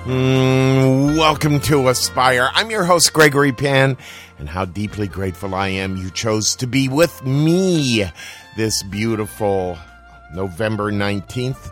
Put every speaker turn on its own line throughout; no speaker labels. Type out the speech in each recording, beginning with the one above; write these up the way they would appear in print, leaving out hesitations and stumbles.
Welcome to Aspire. I'm your host, Gregory Pan, and how deeply grateful I am you chose to be with me this beautiful November 19th,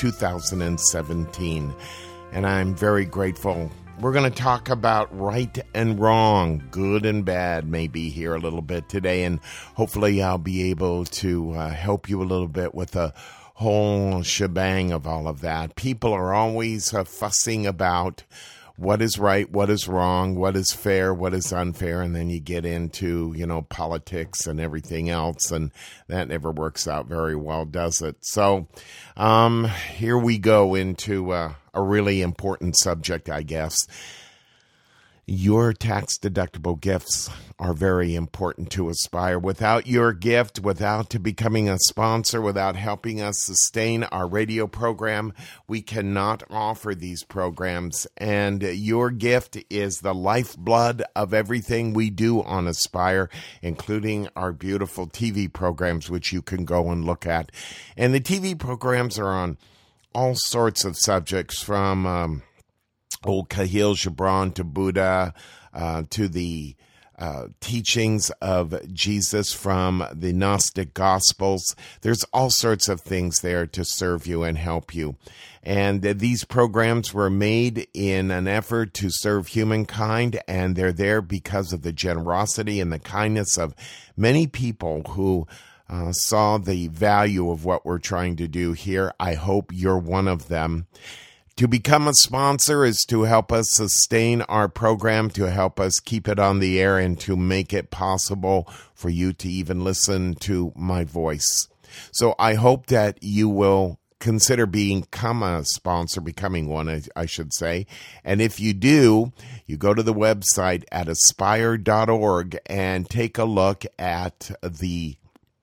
2017. And I'm very grateful. We're going to talk about right and wrong, good and bad, maybe here a little bit today, and hopefully I'll be able to help you a little bit with a whole shebang of all of that. People are always fussing about what is right, what is wrong, what is fair, what is unfair, and then you get into, politics and everything else, and that never works out very well, does it? So here we go into a really important subject, I guess. Your tax-deductible gifts are very important to Aspire. Without your gift, without becoming a sponsor, without helping us sustain our radio program, we cannot offer these programs. And your gift is the lifeblood of everything we do on Aspire, including our beautiful TV programs, which you can go and look at. And the TV programs are on all sorts of subjects, from old Kahlil Gibran to Buddha, to the teachings of Jesus from the Gnostic Gospels. There's all sorts of things there to serve you and help you. And these programs were made in an effort to serve humankind, and they're there because of the generosity and the kindness of many people who saw the value of what we're trying to do here. I hope you're one of them. To become a sponsor is to help us sustain our program, to help us keep it on the air, and to make it possible for you to even listen to my voice. So I hope that you will consider becoming a sponsor, becoming one, I should say. And if you do, you go to the website at aspire.org and take a look at the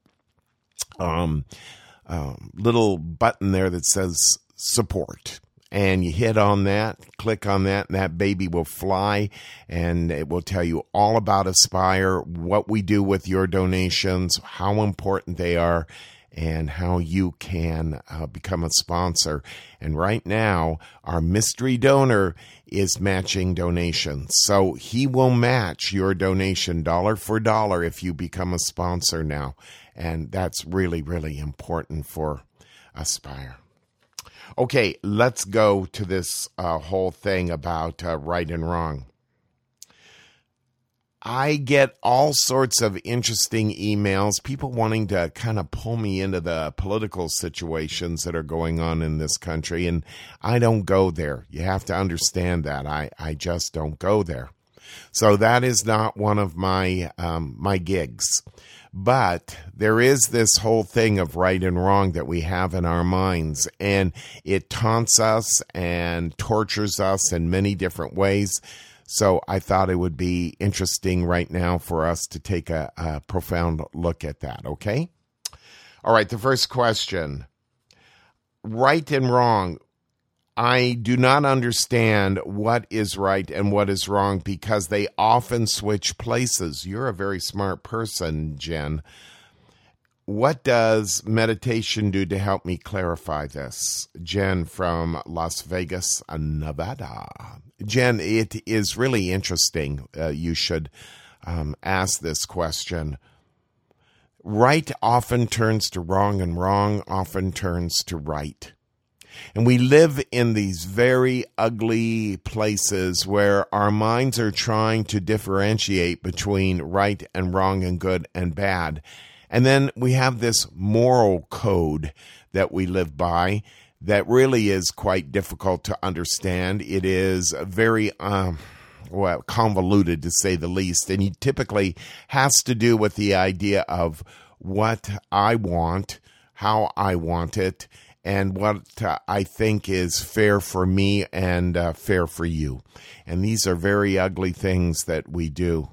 little button there that says support. And you hit on that, click on that, and that baby will fly, and it will tell you all about Aspire, what we do with your donations, how important they are, and how you can become a sponsor. And right now, our mystery donor is matching donations. So he will match your donation dollar for dollar if you become a sponsor now. And that's really, really important for Aspire. Okay, let's go to this whole thing about right and wrong. I get all sorts of interesting emails, people wanting to kind of pull me into the political situations that are going on in this country, and I don't go there. You have to understand that. I just don't go there. So that is not one of my my gigs. But there is this whole thing of right and wrong that we have in our minds, and it taunts us and tortures us in many different ways. So I thought it would be interesting right now for us to take a profound look at that, okay? All right, the first question. Right and wrong. I do not understand what is right and what is wrong because they often switch places. You're a very smart person, Jen. What does meditation do to help me clarify this? Jen from Las Vegas, Nevada. Jen, it is really interesting. You should ask this question. Right often turns to wrong, and wrong often turns to right. And we live in these very ugly places where our minds are trying to differentiate between right and wrong and good and bad. And then we have this moral code that we live by that really is quite difficult to understand. It is very convoluted, to say the least. And it typically has to do with the idea of what I want, how I want it, and what I think is fair for me and fair for you. And these are very ugly things that we do.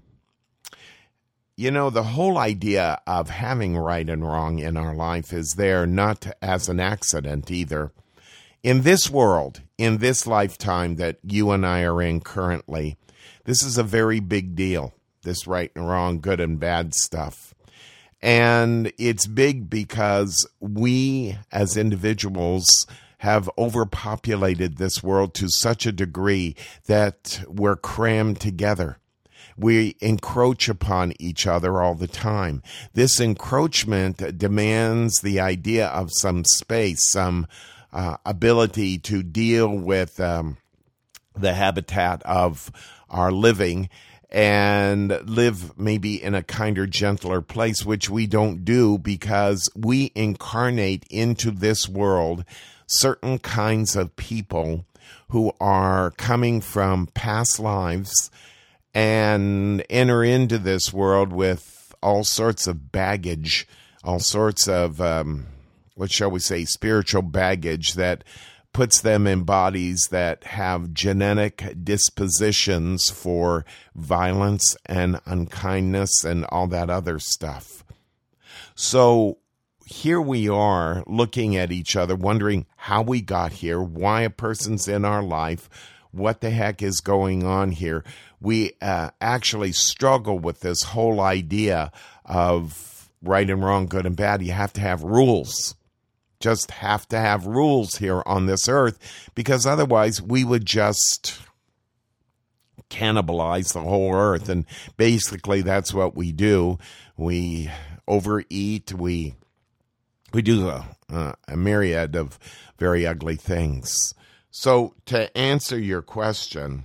You know, the whole idea of having right and wrong in our life is there not as an accident either. In this world, in this lifetime that you and I are in currently, this is a very big deal, this right and wrong, good and bad stuff. And it's big because we as individuals have overpopulated this world to such a degree that we're crammed together. We encroach upon each other all the time. This encroachment demands the idea of some space, some ability to deal with the habitat of our living and live maybe in a kinder, gentler place, which we don't do because we incarnate into this world certain kinds of people who are coming from past lives and enter into this world with all sorts of baggage, all sorts of, what shall we say, spiritual baggage that puts them in bodies that have genetic dispositions for violence and unkindness and all that other stuff. So here we are looking at each other, wondering how we got here, why a person's in our life, what the heck is going on here. We actually struggle with this whole idea of right and wrong, good and bad. You have to have rules. Just have to have rules here on this earth, because otherwise we would just cannibalize the whole earth. And basically that's what we do. We overeat. We do a myriad of very ugly things. So to answer your question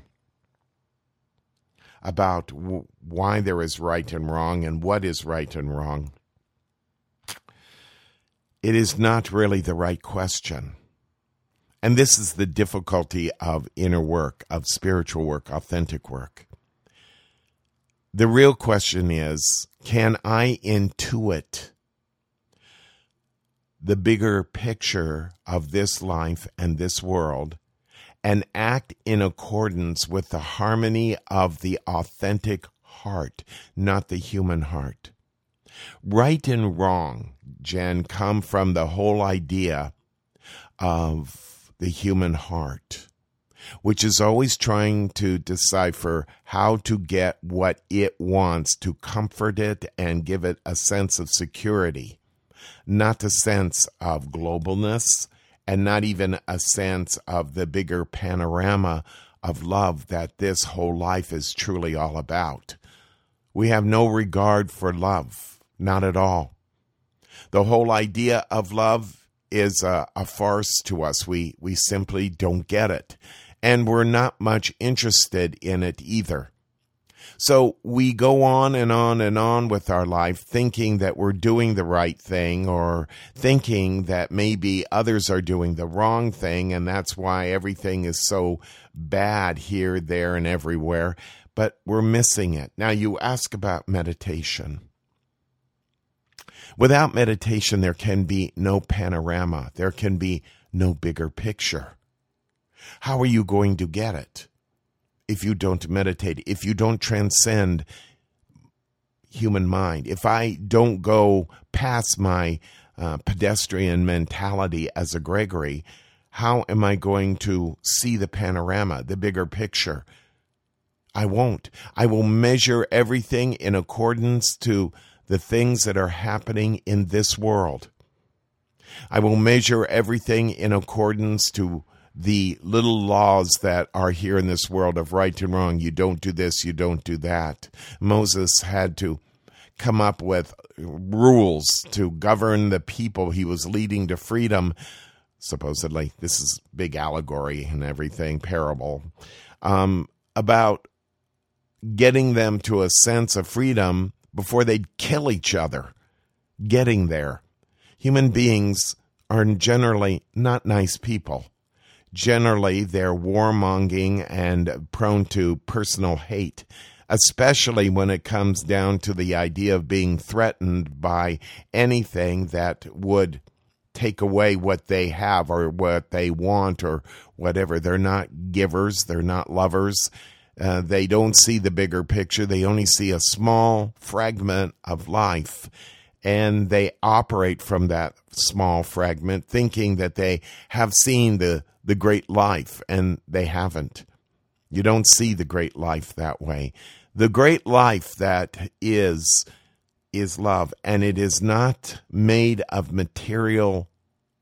about why there is right and wrong and what is right and wrong, it is not really the right question. And this is the difficulty of inner work, of spiritual work, authentic work. The real question is, can I intuit the bigger picture of this life and this world and act in accordance with the harmony of the authentic heart, not the human heart? Right and wrong, Jen, come from the whole idea of the human heart, which is always trying to decipher how to get what it wants, to comfort it and give it a sense of security, not a sense of globalness, and not even a sense of the bigger panorama of love that this whole life is truly all about. We have no regard for love. Not at all. The whole idea of love is a farce to us. We simply don't get it. And we're not much interested in it either. So we go on and on and on with our life thinking that we're doing the right thing, or thinking that maybe others are doing the wrong thing, and that's why everything is so bad here, there, and everywhere. But we're missing it. Now, you ask about meditation. Without meditation, there can be no panorama. There can be no bigger picture. How are you going to get it if you don't meditate, if you don't transcend human mind? If I don't go past my pedestrian mentality as a Gregory, how am I going to see the panorama, the bigger picture? I won't. I will measure everything in accordance to the things that are happening in this world. I will measure everything in accordance to the little laws that are here in this world of right and wrong. You don't do this, you don't do that. Moses had to come up with rules to govern the people he was leading to freedom. Supposedly, this is big allegory and everything, parable, about getting them to a sense of freedom before they'd kill each other, getting there. Human beings are generally not nice people. Generally, they're warmongering and prone to personal hate, especially when it comes down to the idea of being threatened by anything that would take away what they have or what they want or whatever. They're not givers. They're not lovers. They don't see the bigger picture. They only see a small fragment of life, and they operate from that small fragment, thinking that they have seen the great life, and they haven't. You don't see the great life that way. The great life that is love, and it is not made of material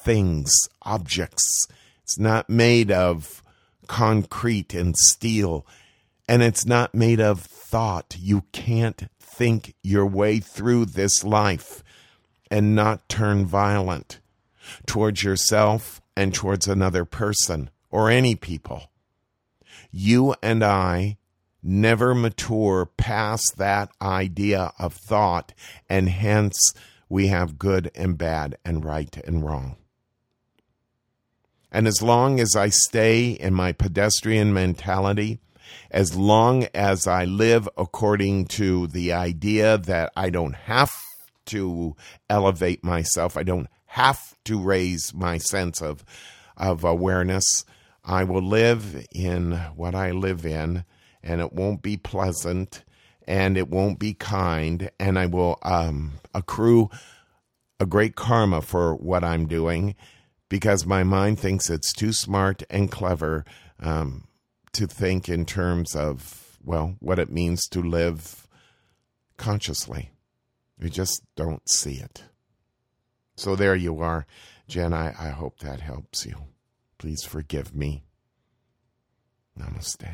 things, objects. It's not made of concrete and steel, and it's not made of thought. You can't think your way through this life and not turn violent towards yourself and towards another person or any people. You and I never mature past that idea of thought, and hence we have good and bad and right and wrong. And as long as I stay in my pedestrian mentality, as long as I live according to the idea that I don't have to elevate myself, I don't have to raise my sense of awareness, I will live in what I live in, and it won't be pleasant, and it won't be kind, and I will accrue a great karma for what I'm doing, because my mind thinks it's too smart and clever to think in terms of, well, what it means to live consciously. We just don't see it. So there you are, Jen. I hope that helps you. Please forgive me. Namaste.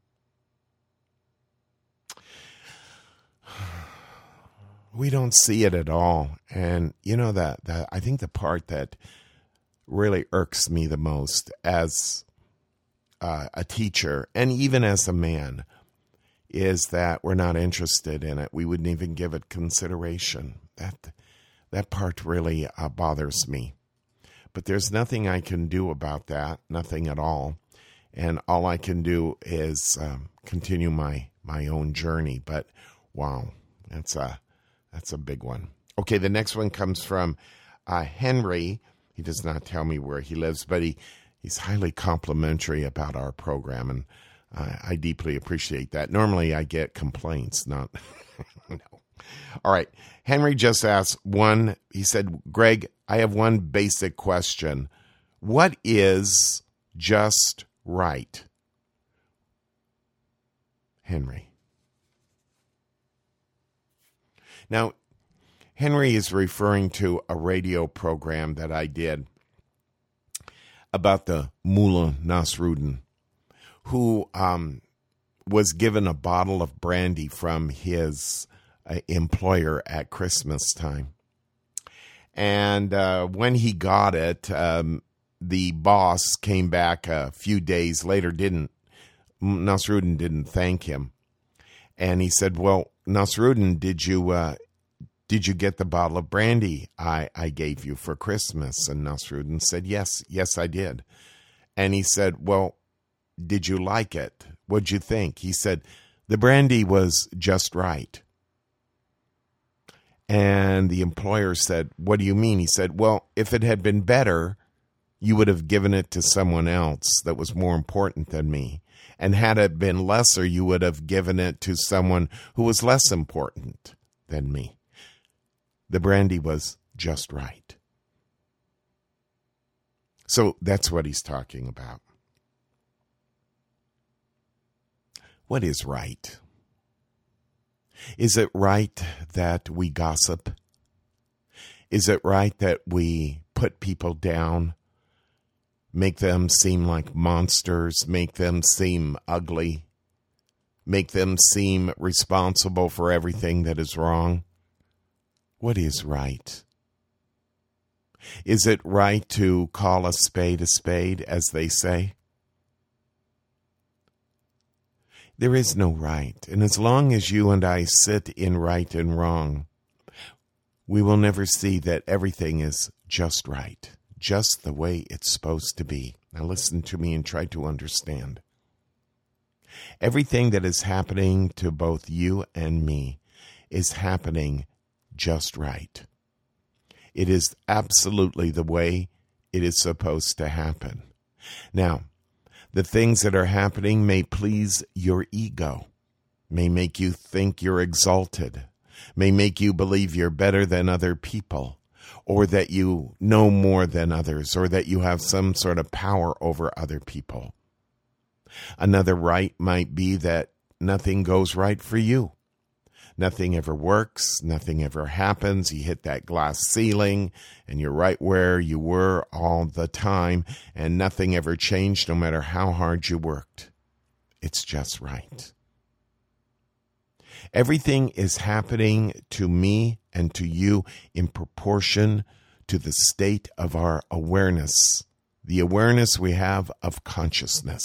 We don't see it at all. And you know that I think the part that really irks me the most as a teacher and even as a man is that we're not interested in it. We wouldn't even give it consideration. That part really bothers me. But there's nothing I can do about that, nothing at all. And all I can do is continue my own journey. But wow, that's a big one. Okay, the next one comes from Henry. He does not tell me where he lives, but he's highly complimentary about our program, and I deeply appreciate that. Normally I get complaints, not... No. All right, Henry just asked one. He said, Greg, I have one basic question. What is just right? Henry. Now, Henry is referring to a radio program that I did about the Mullah Nasruddin, who was given a bottle of brandy from his employer at Christmas time. And when he got it, the boss came back a few days later. Nasruddin didn't thank him. And he said, well, Nasruddin, did you get the bottle of brandy I gave you for Christmas? And Nasruddin said, yes, I did. And he said, well, did you like it? What'd you think? He said, the brandy was just right. And the employer said, what do you mean? He said, well, if it had been better, you would have given it to someone else that was more important than me. And had it been lesser, you would have given it to someone who was less important than me. The brandy was just right. So that's what he's talking about. What is right? Is it right that we gossip? Is it right that we put people down, make them seem like monsters, make them seem ugly, make them seem responsible for everything that is wrong? What is right? Is it right to call a spade, as they say? There is no right. And as long as you and I sit in right and wrong, we will never see that everything is just right, just the way it's supposed to be. Now listen to me and try to understand. Everything that is happening to both you and me is happening just right. It is absolutely the way it is supposed to happen. Now, the things that are happening may please your ego, may make you think you're exalted, may make you believe you're better than other people, or that you know more than others, or that you have some sort of power over other people. Another right might be that nothing goes right for you. Nothing ever works. Nothing ever happens. You hit that glass ceiling and you're right where you were all the time, and nothing ever changed no matter how hard you worked. It's just right. Everything is happening to me and to you in proportion to the state of our awareness, the awareness we have of consciousness.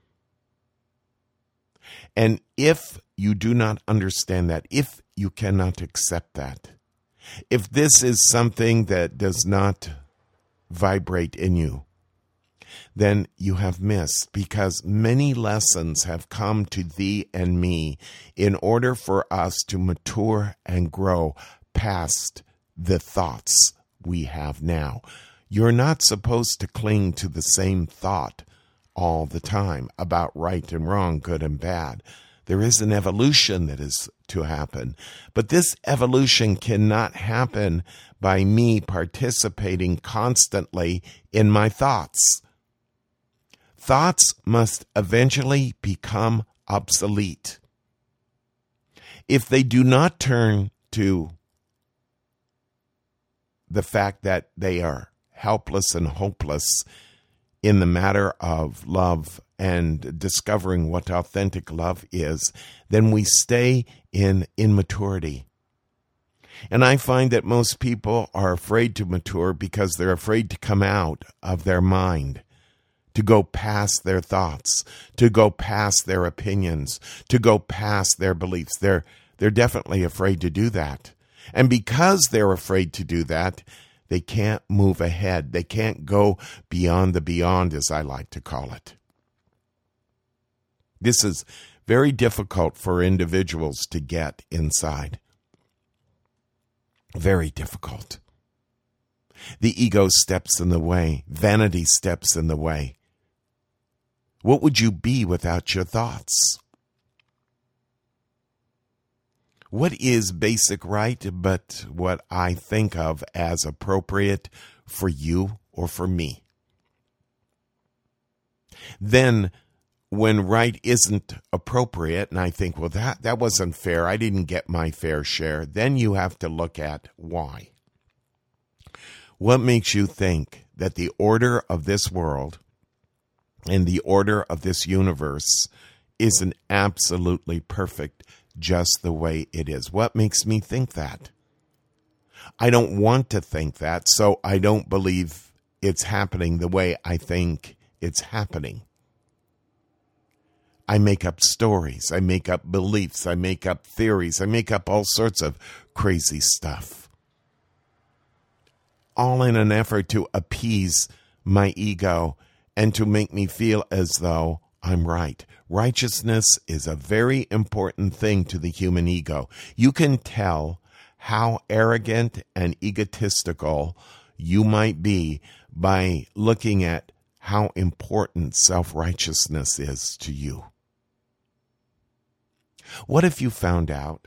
And if you do not understand that, if you cannot accept that, if this is something that does not vibrate in you, then you have missed, because many lessons have come to thee and me in order for us to mature and grow past the thoughts we have now. You're not supposed to cling to the same thought all the time about right and wrong, good and bad. There is an evolution that is to happen, but this evolution cannot happen by me participating constantly in my thoughts. Thoughts must eventually become obsolete. If they do not turn to the fact that they are helpless and hopeless in the matter of love and discovering what authentic love is, then we stay in immaturity. And I find that most people are afraid to mature because they're afraid to come out of their mind, to go past their thoughts, to go past their opinions, to go past their beliefs. They're definitely afraid to do that. And because they're afraid to do that, they can't move ahead. They can't go beyond the beyond, as I like to call it. This is very difficult for individuals to get inside. Very difficult. The ego steps in the way. Vanity steps in the way. What would you be without your thoughts? What is basic right but what I think of as appropriate for you or for me? Then when right isn't appropriate, and I think, well, that wasn't fair, I didn't get my fair share, then you have to look at why. What makes you think that the order of this world and the order of this universe isn't absolutely perfect just the way it is? What makes me think that? I don't want to think that, so I don't believe it's happening the way I think it's happening. I make up stories, I make up beliefs, I make up theories, I make up all sorts of crazy stuff. All in an effort to appease my ego and to make me feel as though I'm right. Righteousness is a very important thing to the human ego. You can tell how arrogant and egotistical you might be by looking at how important self-righteousness is to you. What if you found out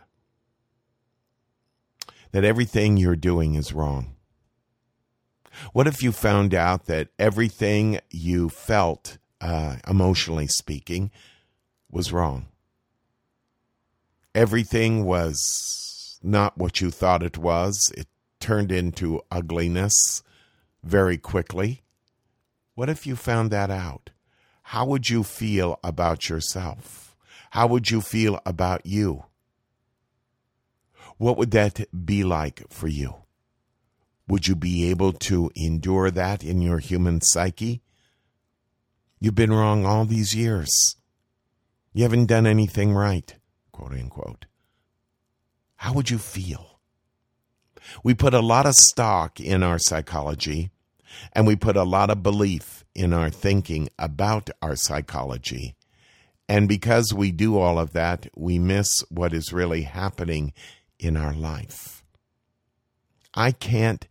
that everything you're doing is wrong? What if you found out that everything you felt, emotionally speaking, was wrong? Everything was not what you thought it was. It turned into ugliness very quickly. What if you found that out? How would you feel about yourself? How would you feel about you? What would that be like for you? Would you be able to endure that in your human psyche? You've been wrong all these years. You haven't done anything right, quote unquote. How would you feel? We put a lot of stock in our psychology, and we put a lot of belief in our thinking about our psychology. And because we do all of that, we miss what is really happening in our life. I can't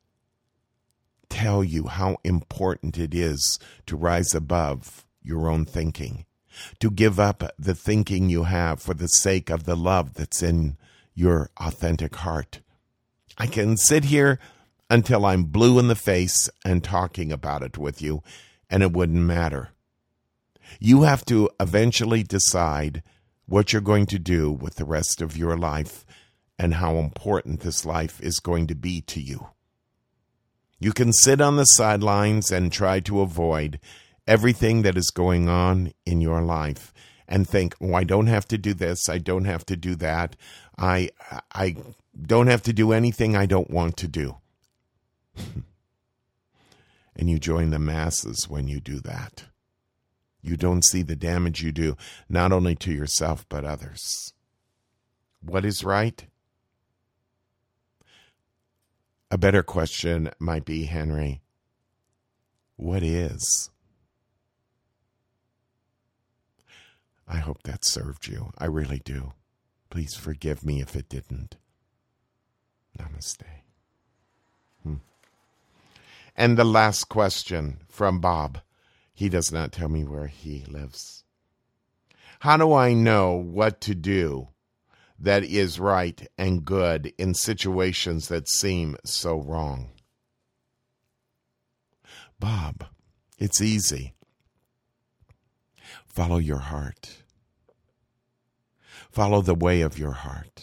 tell you how important it is to rise above your own thinking, to give up the thinking you have for the sake of the love that's in your authentic heart. I can sit here until I'm blue in the face and talking about it with you, and it wouldn't matter. You have to eventually decide what you're going to do with the rest of your life and how important this life is going to be to you. You can sit on the sidelines and try to avoid everything that is going on in your life and think, oh, I don't have to do this, I don't have to do that, I don't have to do anything I don't want to do. And you join the masses when you do that. You don't see the damage you do, not only to yourself, but others. What is right? A better question might be, Henry, what is? I hope that served you. I really do. Please forgive me if it didn't. Namaste. And the last question from Bob. He does not tell me where he lives. How do I know what to do that is right and good in situations that seem so wrong? Bob, it's easy. Follow your heart. Follow the way of your heart.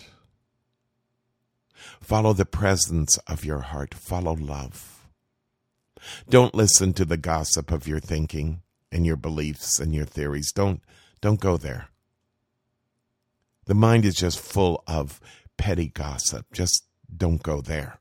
Follow the presence of your heart. Follow love. Don't listen to the gossip of your thinking and your beliefs and your theories. Don't go there. The mind is just full of petty gossip. Just don't go there.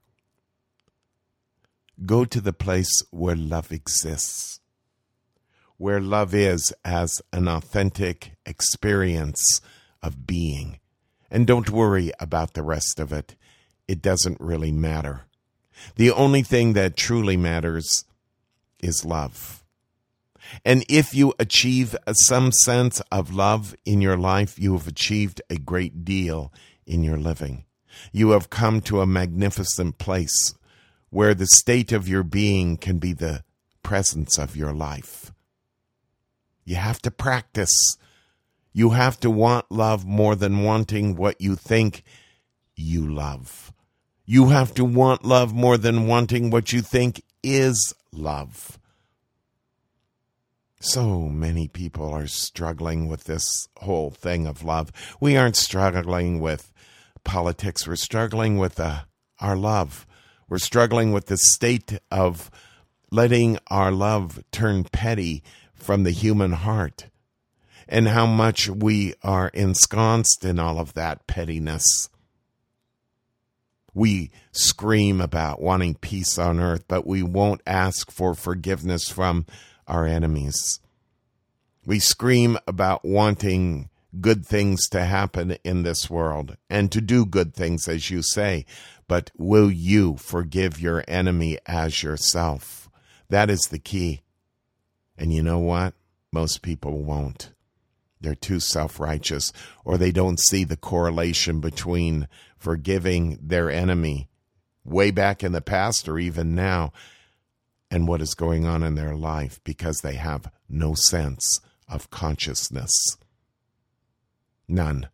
Go to the place where love exists, where love is as an authentic experience of being. And don't worry about the rest of it. It doesn't really matter. The only thing that truly matters is love. And if you achieve some sense of love in your life, you have achieved a great deal in your living. You have come to a magnificent place where the state of your being can be the presence of your life. You have to practice. You have to want love more than wanting what you think you love. You have to want love more than wanting what you think is love. So many people are struggling with this whole thing of love. We aren't struggling with politics. We're struggling with our love. We're struggling with the state of letting our love turn petty from the human heart, and how much we are ensconced in all of that pettiness. We scream about wanting peace on earth, but we won't ask for forgiveness from our enemies. We scream about wanting good things to happen in this world and to do good things, as you say, but will you forgive your enemy as yourself? That is the key. And you know what? Most people won't. They're too self-righteous, or they don't see the correlation between forgiving their enemy way back in the past or even now and what is going on in their life, because they have no sense of consciousness. None.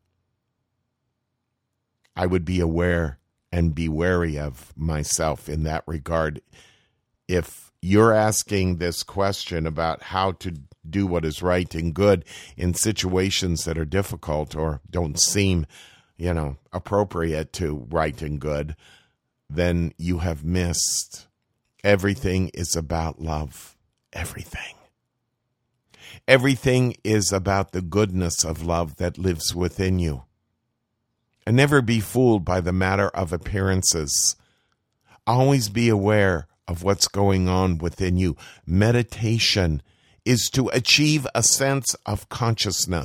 I would be aware and be wary of myself in that regard. If you're asking this question about how to do what is right and good in situations that are difficult or don't seem, appropriate to right and good, then you have missed. Everything is about love. Everything. Everything is about the goodness of love that lives within you. And never be fooled by the matter of appearances. Always be aware of what's going on within you. Meditation is to achieve a sense of consciousness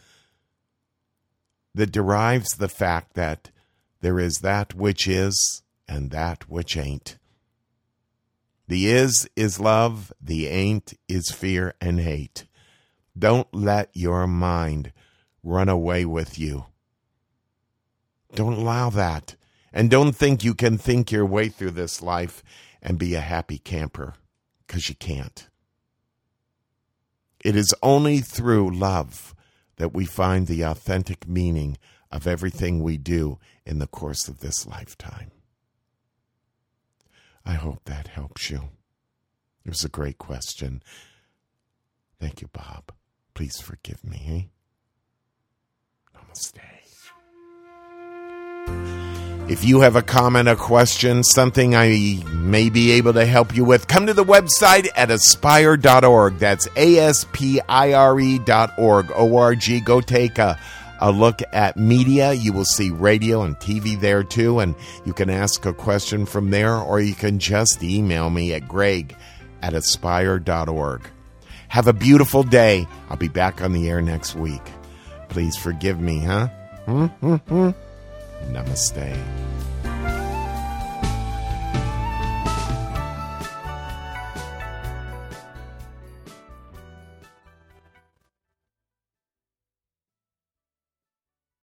that derives the fact that there is that which is and that which ain't. The is love, the ain't is fear and hate. Don't let your mind run away with you. Don't allow that. And don't think you can think your way through this life and be a happy camper, because you can't. It is only through love that we find the authentic meaning of everything we do in the course of this lifetime. I hope that helps you. It was a great question. Thank you, Bob. Please forgive me. Namaste. Namaste. If you have a comment, a question, something I may be able to help you with, come to the website at aspire.org. That's ASPIRE.org. O-R-G. Go take a look at media. You will see radio and TV there too, and you can ask a question from there, or you can just email me at greg@aspire.org. Have a beautiful day. I'll be back on the air next week. Please forgive me, huh? Namaste.